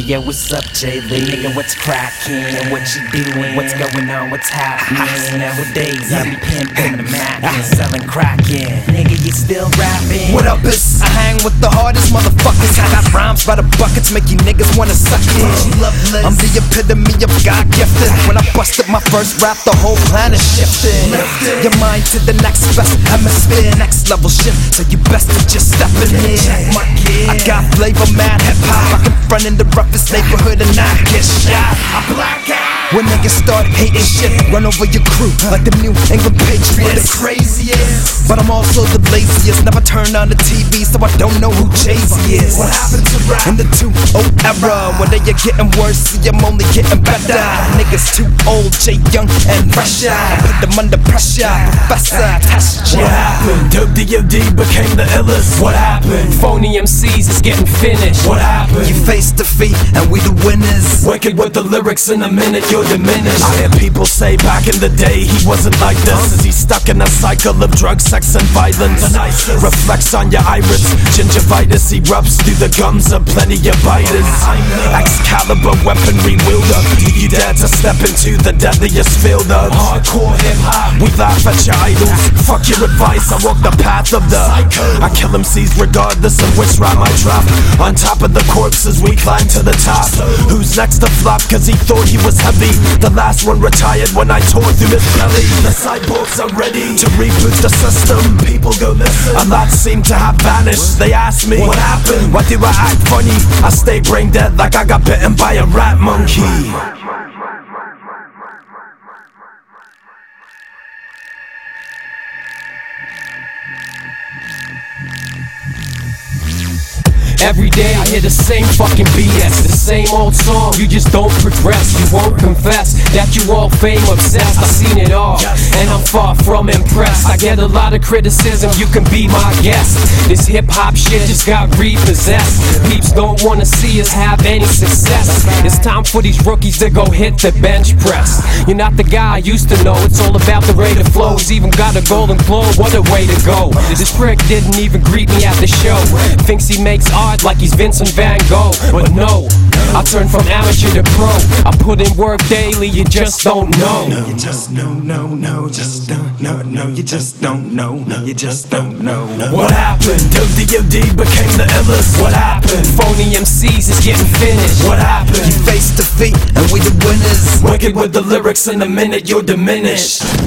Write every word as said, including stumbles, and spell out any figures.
Yo, what's up, Jay Lee? Nigga, what's crackin'? What you doing? What's going on? What's happening? Nowadays, I be pimpin' the Mac, selling crackin'. Nigga, you still rapping? What up, is? I hang with the hardest motherfuckers. I got rhymes by the buckets, make you niggas wanna suck it. I'm the epitome of God gifted. When I busted my first rap, the whole planet shifted. Your mind to the next best hemisphere, next level shit. So you best to just step in here. I got flavor, mad hip hop. I can front in the roughest neighborhood and not get shot. I black out. When niggas start hating shit, run over your crew like the New England Patriots. The craziest, but I'm also the laziest. Never turn on the T V, so I don't know who Jay-Z is. What happened to rap in the two oh era? When they are getting worse, see I'm only getting better. Niggas too old, Jay young and fresher. I put them under pressure, Professor, test ya. What happened? Dope D O D became the illest. What happened? Phony M Cs is getting finished. What happened? You face defeat and we the winners. Wicked with the lyrics in a minute, you're diminished. I hear people say back in the day he wasn't like this. Is he stuck in a cycle of drugs, sex and violence? Reflects on your iris, gingivitis erupts through the gums of plenty of biters. Excalibur weaponry wielder, do you dare to step into the deadliest field of hardcore hip hop? We laugh at your idols, fuck your advice, I walk the path of the psycho. I kill M Cs regardless of which rhyme I drop. On top of the corpses we climb to the top. Who's next to flop cause he thought he was heavy? The last one retired when I tore through his belly. The cyborgs are ready to reboot the system. People go listen, a lot seem to have vanished. They ask me, what happened? Why do I act funny? I stay brain dead like I got bitten by a rat monkey. Every day I hear the same fucking B S, the same old song. You just don't progress, you won't confess that you all fame obsessed. I've seen it all, and I'm far from impressed. I get a lot of criticism, you can be my guest. This hip hop shit just got repossessed. Peeps don't wanna see us have any success. It's time for these rookies to go hit the bench press. You're not the guy I used to know, it's all about the rate of flow. He's even got a golden globe, what a way to go. This prick didn't even greet me at the show. Thinks he makes art like he's Vincent Van Gogh, but no, I turn from amateur to pro. I put in work daily, you just don't know. No, you just no, no, no, just don't know. No, you just don't know. No, you just don't know. What happened? Dope D O D became the illest. What happened? Phony M Cs is getting finished. What happened? You face defeat and we the winners. Wicked with the lyrics in a minute, you're diminished.